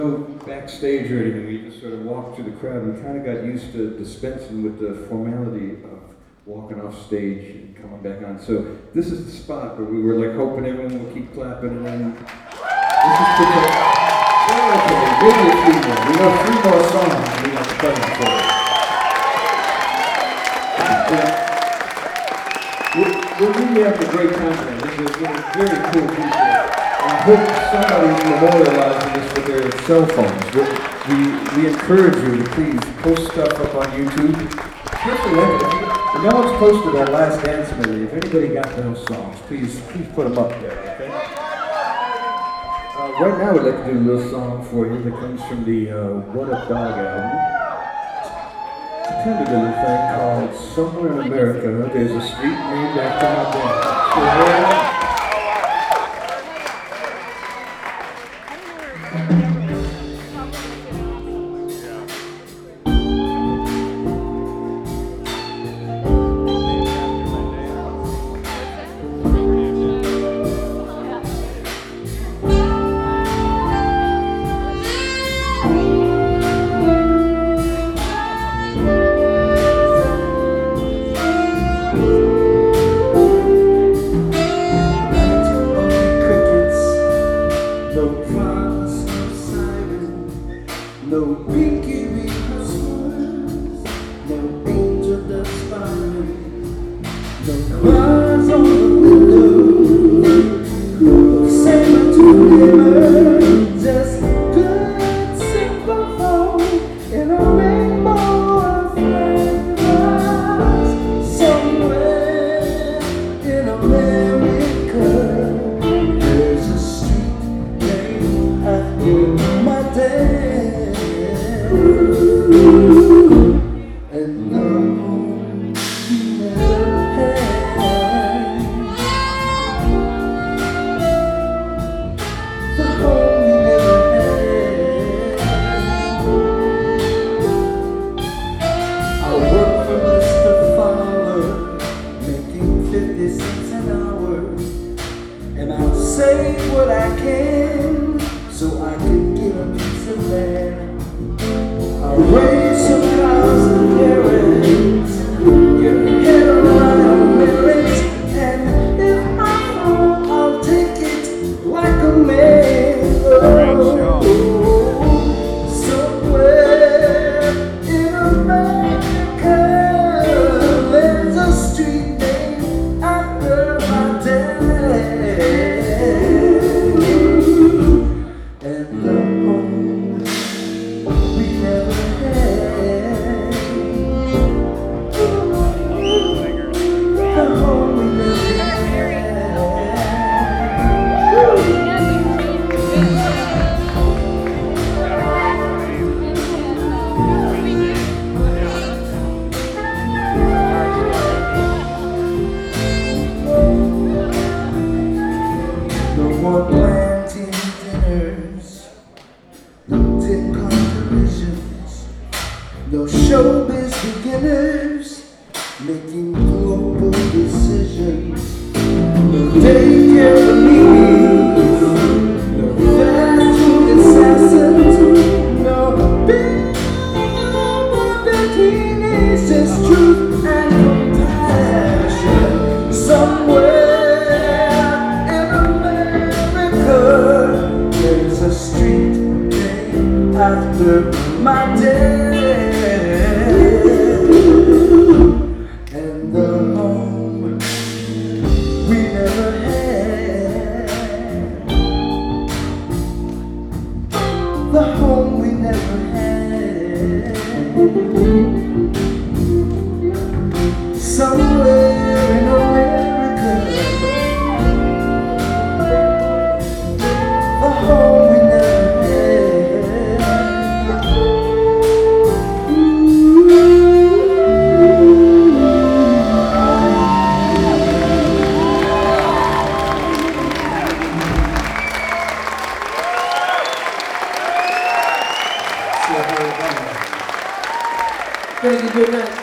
Backstage or anything, we just sort of walked through the crowd. We kind of got used to dispensing with the formality of walking off stage and coming back on. So this is the spot where we were like hoping everyone would keep clapping, and then this is pretty. Okay, maybe a few more. We know 3 more songs we have to play for. We're really having a great time today. This is very cool people. I hope somebody's memorializing this with their cell phones. We encourage you to please post stuff up on YouTube. Especially if no one's posted our Last Dance medley. If anybody got those songs, please put them up there, okay? Right now we'd like to do a little song for you that comes from the What Up Dog album. It's a tender little thing called Somewhere in America, There's a Street Named After My Dad. No pinky hustlers, no angel dust firing, no cries on the window, no sailor to dimmer, just good simple folk in a rainbow of flavors. Somewhere in America, there's a street named after my dad. And the home we never had, the home we never had. I work for Mr. Fowler, making 50 cents an hour, and I'll save what I can so I can get a piece of land. I'll raise some cows and carrots, get ahead around millage, and if I fall, I'll take it like a man. Somewhere in America, there's a street named after my dad, and the home we never had, the home we never no more planting dinners, no tin-pot collisions, no showbiz beginners making global decisions, no daycare meetings, no fast food assassins, no big bikinis, just truth and compassion. Somewhere in America, there's a street named after my dad, and the home we never had, the home we never had. Somewhere in America, the home we never Thank you, good night.